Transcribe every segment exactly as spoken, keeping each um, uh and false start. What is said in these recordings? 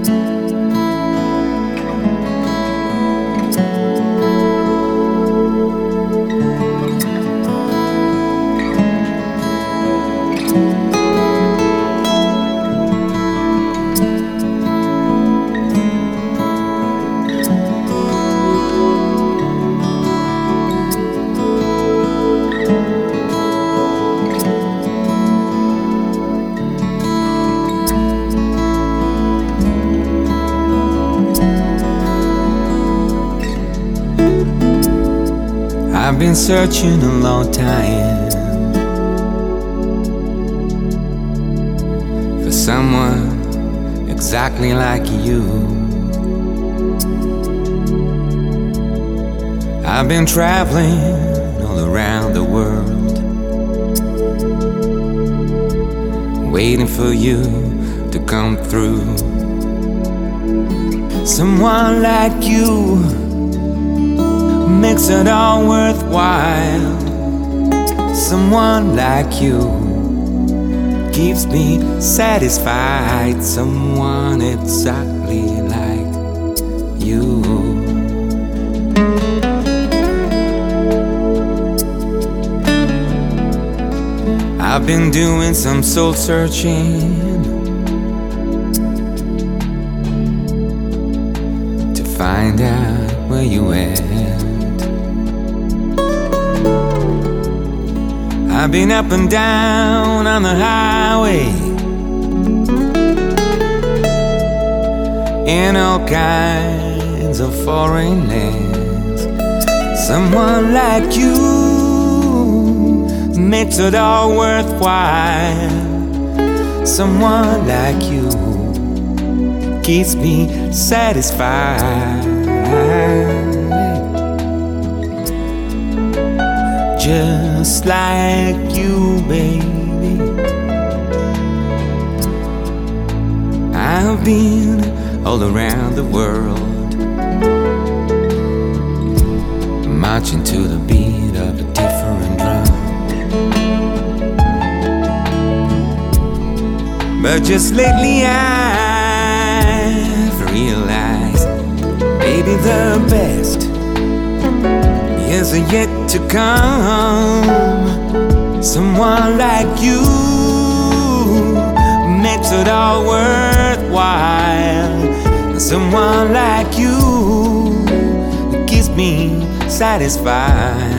I've been searching a long time for someone exactly like you. I've been traveling all around the world, waiting for you to come through. Someone like you makes it all worthwhile. Someone like you keeps me satisfied. Someone exactly like you. I've been doing some soul searching to find out where you at. I've been up and down on the highway in all kinds of foreign lands. Someone like you makes it all worthwhile. Someone like you keeps me satisfied. Just like you, baby. I've been all around the world, marching to the beat of a different drum. But just lately I've realized, baby, the best is yet to come. Someone like you makes it all worthwhile. Someone like you keeps me satisfied.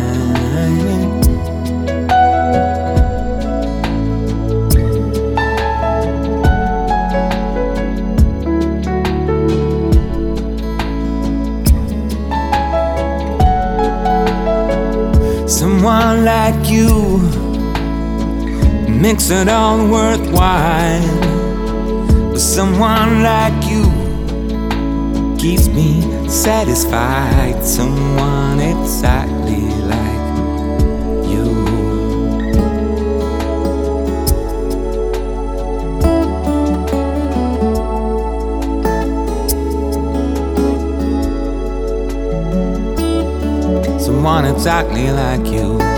Someone like you makes it all worthwhile. But someone like you keeps me satisfied. Someone exactly like you. Someone exactly like you.